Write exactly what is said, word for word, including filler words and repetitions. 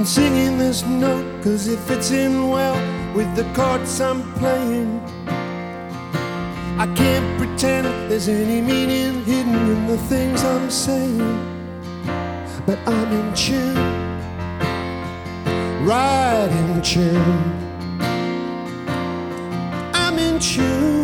I'm singing this note 'cause it fits in well with the chords I'm playing. I can't pretend there's any meaning hidden in the things I'm saying, but I'm in tune, right in tune. I'm in tune.